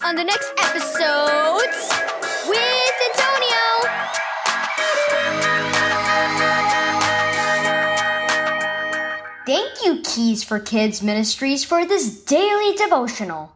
on the next episodes with Antonio. Thank you, Keys for Kids Ministries, for this daily devotional.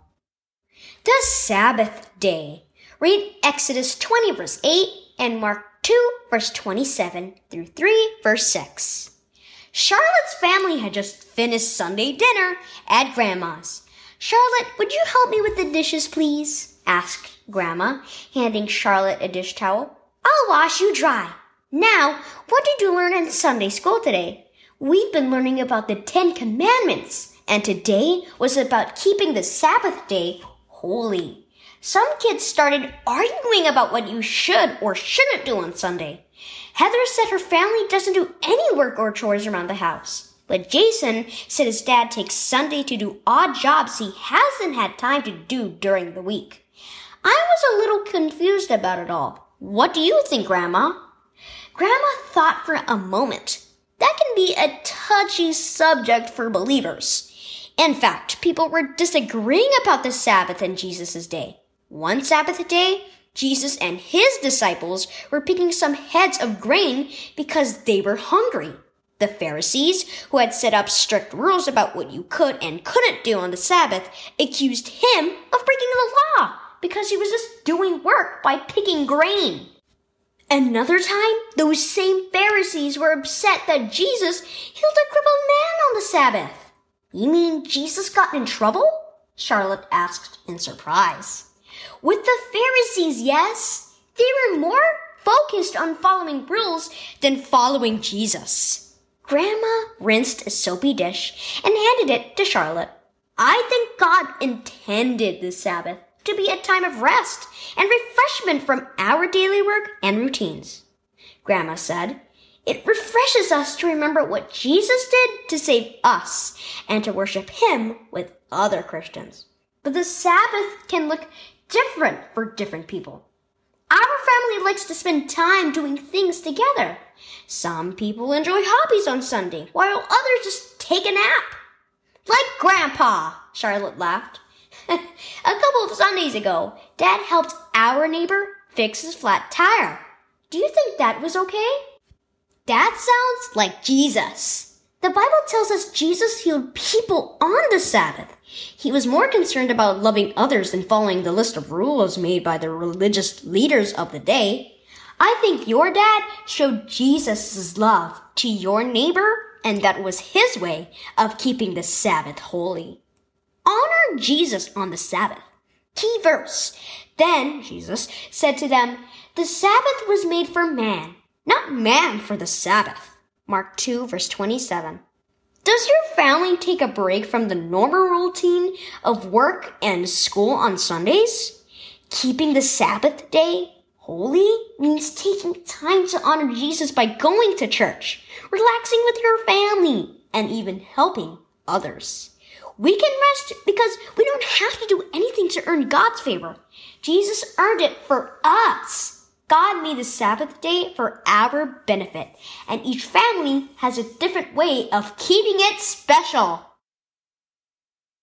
The Sabbath Day. Read Exodus 20, verse 8, and Mark 2, verse 27 through 3, verse 6. Charlotte's family had just finished Sunday dinner at Grandma's. "Charlotte, would you help me with the dishes, please?" asked Grandma, handing Charlotte a dish towel. "I'll wash you dry. Now, what did you learn in Sunday school today?" "We've been learning about the 10 Commandments, and today was about keeping the Sabbath day holy." Some kids started arguing about what you should or shouldn't do on Sunday. Heather said her family doesn't do any work or chores around the house. But Jason said his dad takes Sunday to do odd jobs he hasn't had time to do during the week. I was a little confused about it all. What do you think, Grandma? Grandma thought for a moment. That can be a touchy subject for believers. In fact, people were disagreeing about the Sabbath and Jesus' day. One Sabbath day, Jesus and his disciples were picking some heads of grain because they were hungry. The Pharisees, who had set up strict rules about what you could and couldn't do on the Sabbath, accused him of breaking the law because he was just doing work by picking grain. Another time, those same Pharisees were upset that Jesus healed a crippled man on the Sabbath. "You mean Jesus got in trouble?" Charlotte asked in surprise. "With the Pharisees, yes. They were more focused on following rules than following Jesus." Grandma rinsed a soapy dish and handed it to Charlotte. "I think God intended the Sabbath to be a time of rest and refreshment from our daily work and routines." Grandma said, "It refreshes us to remember what Jesus did to save us and to worship him with other Christians. But the Sabbath can look different for different people. Our family likes to spend time doing things together. Some people enjoy hobbies on Sunday, while others just take a nap." "Like Grandpa," Charlotte laughed. "A couple of Sundays ago, Dad helped our neighbor fix his flat tire. Do you think that was okay?" That sounds like Jesus. The Bible tells us Jesus healed people on the Sabbath. He was more concerned about loving others than following the list of rules made by the religious leaders of the day. I think your dad showed Jesus' love to your neighbor, and that was his way of keeping the Sabbath holy. Honor Jesus on the Sabbath. Key verse. Then Jesus said to them, "The Sabbath was made for man, not man for the Sabbath." Mark 2, verse 27. Does your family take a break from the normal routine of work and school on Sundays? Keeping the Sabbath day holy means taking time to honor Jesus by going to church, relaxing with your family, and even helping others. We can rest because we don't have to do anything to earn God's favor. Jesus earned it for us. God made the Sabbath day for our benefit, and each family has a different way of keeping it special.